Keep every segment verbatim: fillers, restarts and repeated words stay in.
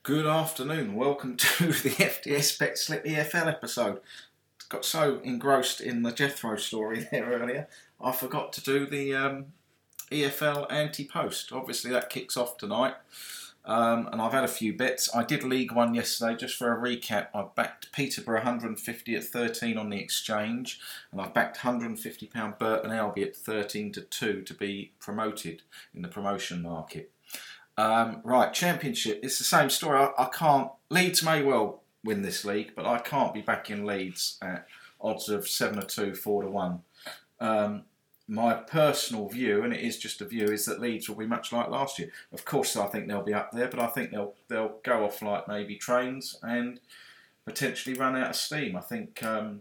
Good afternoon. Welcome to the F D S Bet Slip E F L episode. Got so engrossed in the Jethro story there earlier, I forgot to do the um, E F L anti-post. Obviously, that kicks off tonight, um, and I've had a few bets. I did League One yesterday. Just for a recap, I backed Peterborough one hundred fifty at thirteen on the exchange, and I've backed one hundred fifty pounds Burton Albion at thirteen to two to be promoted in the promotion market. Um, right, Championship, it's the same story. I, I can't, Leeds may well win this league, but I can't be backing Leeds at odds of seven to two, four to one. Um, my personal view, and it is just a view, is that Leeds will be much like last year. Of course, I think they'll be up there, but I think they'll they'll go off like maybe trains and potentially run out of steam. I think um,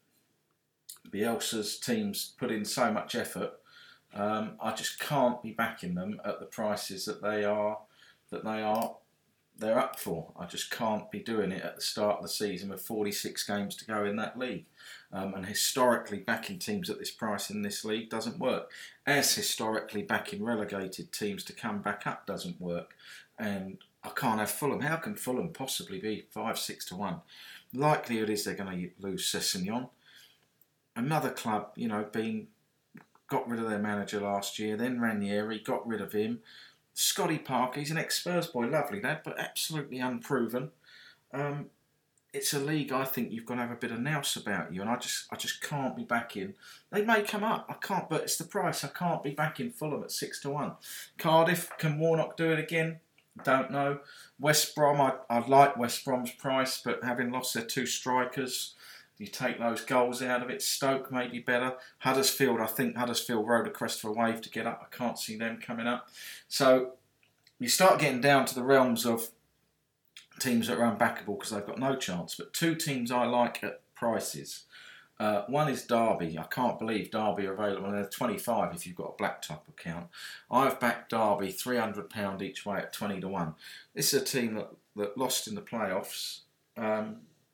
Bielsa's teams put in so much effort. Um, I just can't be backing them at the prices that they are that they are they're up for. I just can't be doing it at the start of the season with forty-six games to go in that league. Um, and historically, backing teams at this price in this league doesn't work. As historically, backing relegated teams to come back up doesn't work. And I can't have Fulham. How can Fulham possibly be five, six to one? Likelihood is they're going to lose Sessegnon. Another club, you know, being got rid of their manager last year, then Ranieri, got rid of him. Scotty Parker, he's an ex-Spurs boy, lovely lad, but absolutely unproven. Um, it's a league I think you've got to have a bit of nous about you, and I just I just can't be backing. They may come up, I can't, but it's the price. I can't be backing Fulham at six to one. Cardiff, can Warnock do it again? Don't know. West Brom, I, I like West Brom's price, but having lost their two strikers, you take those goals out of it. Stoke may be better. Huddersfield, I think Huddersfield rode a crest of a wave to get up. I can't see them coming up. So you start getting down to the realms of teams that are unbackable because they've got no chance. But two teams I like at prices. Uh, one is Derby. I can't believe Derby are available. They're twenty-five if you've got a Blacktop account. I've backed Derby three hundred pounds each way at twenty to one. This is a team that, that lost in the playoffs. Um,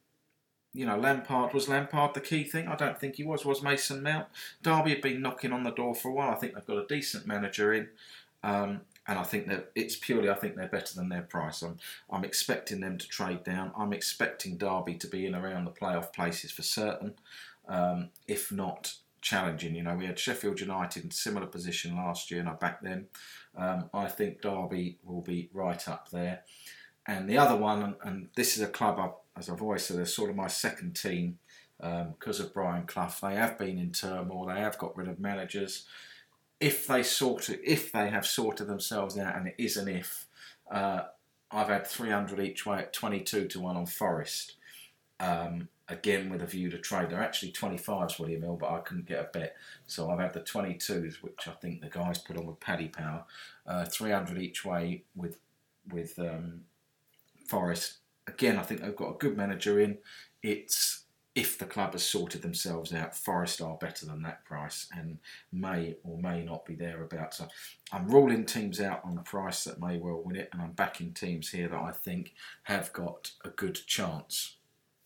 You know, Lampard, was Lampard the key thing? I don't think he was. Was Mason Mount? Derby had been knocking on the door for a while. I think they've got a decent manager in. Um, and I think that it's purely, I think they're better than their price. I'm, I'm expecting them to trade down. I'm expecting Derby to be in around the playoff places for certain. Um, if not challenging. You know, we had Sheffield United in a similar position last year and I backed them. Um, I think Derby will be right up there. And the other one, and, and this is a club, I've, as I've always said, they're sort of my second team um, because of Brian Clough. They have been in turmoil. They have got rid of managers. If they sort of, if they have sorted themselves out, and it is an if, uh, I've had three hundred each way at twenty-two to one on Forest. Um, again, with a view to trade. They're actually twenty-fives, William Hill, but I couldn't get a bet. So I've had the twenty-twos, which I think the guys put on with Paddy Power. Uh, three hundred each way with with um, Forest. Again, I think they've got a good manager in. It's if the club has sorted themselves out, Forest are better than that price and may or may not be thereabouts. So I'm ruling teams out on a price that may well win it, and I'm backing teams here that I think have got a good chance.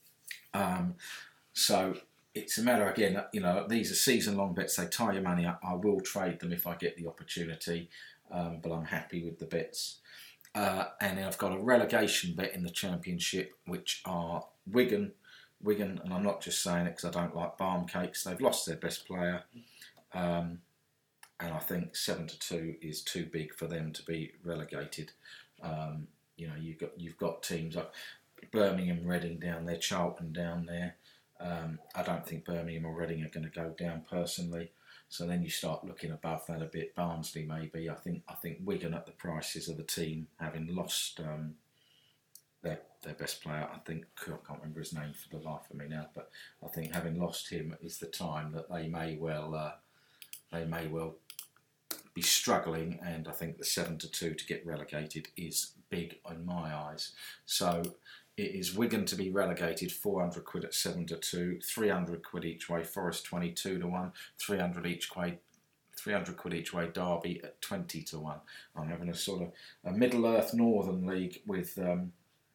Um, so it's a matter, again, you know, these are season-long bets. They tie your money up. I will trade them if I get the opportunity, um, but I'm happy with the bets. Uh, and then I've got a relegation bet in the Championship, which are Wigan. Wigan, and I'm not just saying it because I don't like barm cakes. They've lost their best player. Um, and I think seven to two is too big for them to be relegated. Um, you know, you've got, you've got teams like Birmingham, Reading down there, Charlton down there. Um, I don't think Birmingham or Reading are going to go down personally. So then you start looking above that a bit. Barnsley maybe. I think I think Wigan at the prices of the team, having lost um, their their best player. I think I can't remember his name for the life of me now, but I think having lost him is the time that they may well uh, they may well be struggling. And I think the seven to two to get relegated is big in my eyes. So it is Wigan to be relegated, four hundred quid at seven to two, three hundred quid each way, Forest twenty-two to one, three hundred each way, three hundred quid each way, Derby at twenty to one. I'm having a sort of a Middle Earth Northern League with um,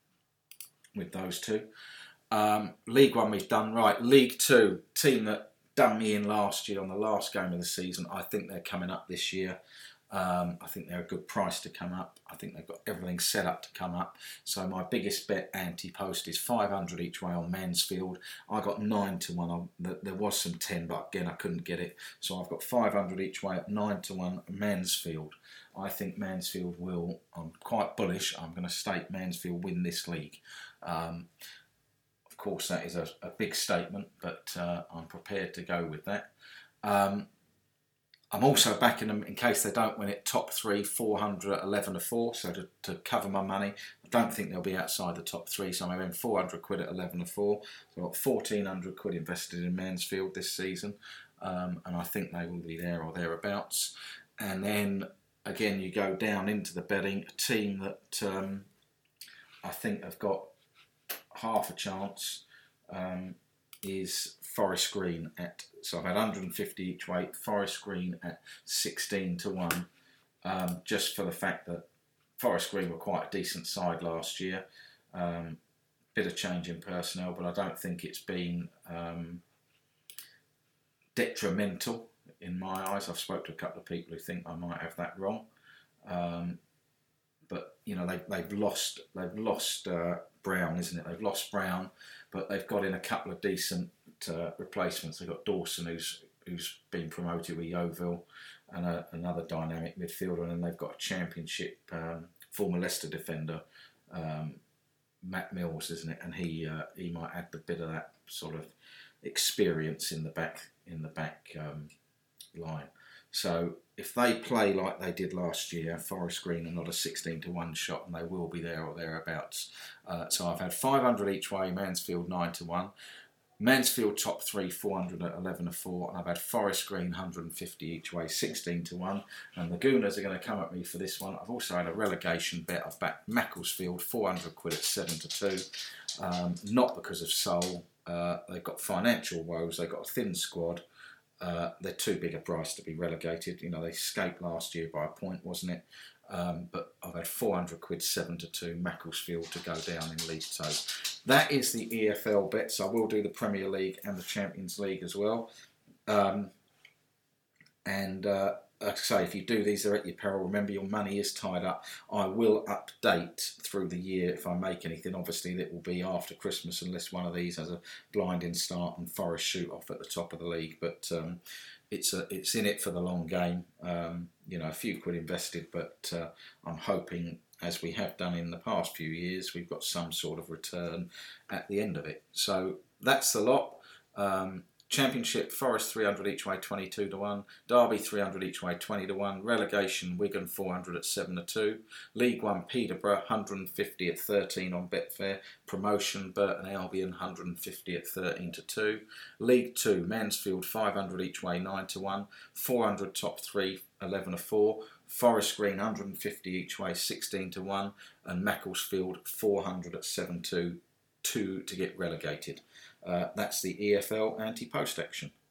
with those two. Um, League One we've done right. League Two, team that done me in last year on the last game of the season. I think they're coming up this year. Um, I think they're a good price to come up. I think they've got everything set up to come up. So my biggest bet anti-post is five hundred each way on Mansfield. I got nine to one. There was some ten, but again I couldn't get it. So I've got five hundred each way at nine to one Mansfield. I think Mansfield will. I'm quite bullish. I'm going to stake Mansfield win this league. Um, of course, that is a, a big statement, but uh, I'm prepared to go with that. Um, I'm also backing them in case they don't win it. Top three, four hundred at eleven to four. So to, to cover my money, I don't think they'll be outside the top three. So I'm having four hundred quid at eleven to four. So I've got fourteen hundred quid invested in Mansfield this season, um, and I think they will be there or thereabouts. And then again, you go down into the betting. A team that um, I think have got half a chance um, is Forest Green at, so I've had one hundred fifty each way, Forest Green at sixteen to one, um, just for the fact that Forest Green were quite a decent side last year. Um, bit of change in personnel, but I don't think it's been um, detrimental in my eyes. I've spoken to a couple of people who think I might have that wrong. Um, but you know, they, they've lost, they've lost uh, Brown, isn't it? They've lost Brown, but they've got in a couple of decent uh, replacements. They've got Dawson, who's who's been promoted with Yeovil, and a, another dynamic midfielder, and then they've got a Championship um, former Leicester defender, um, Matt Mills, isn't it? And he uh, he might add a bit of that sort of experience in the back in the back um, line. So if they play like they did last year, Forest Green are not a sixteen to one shot, and they will be there or thereabouts. Uh, so I've had five hundred each way, Mansfield nine to one. Mansfield top three, four hundred at eleven to four, and I've had Forest Green one hundred fifty each way, sixteen to one. And the Gooners are going to come at me for this one. I've also had a relegation bet. I've backed Macclesfield four hundred quid at seven to two. Um, not because of Seoul. Uh, they've got financial woes. They've got a thin squad. Uh, they're too big a price to be relegated. You know, they escaped last year by a point, wasn't it? Um, but I've had four hundred quid, seven to two, Macclesfield to go down in League. So that is the E F L bets. I will do the Premier League and the Champions League as well. Um, and uh, like I say, if you do these, they're at your peril. Remember, your money is tied up. I will update through the year if I make anything. Obviously, that will be after Christmas, unless one of these has a blinding start and Forest shoot off at the top of the league. But um, it's a, it's in it for the long game. Um, you know, a few quid invested, but uh, I'm hoping, as we have done in the past few years, we've got some sort of return at the end of it. So that's the lot. Um, Championship, Forest three hundred each way, twenty-two to one. Derby three hundred each way, twenty to one. Relegation, Wigan four hundred at seven to two. League one, Peterborough one hundred fifty at thirteen on Betfair. Promotion, Burton Albion one hundred fifty at thirteen to two. League two, Mansfield five hundred each way, nine to one. four hundred top three, eleven to four. Forest Green one hundred fifty each way, sixteen to one. And Macclesfield four hundred at seven to two to get relegated. Uh, that's the E F L anti-post action.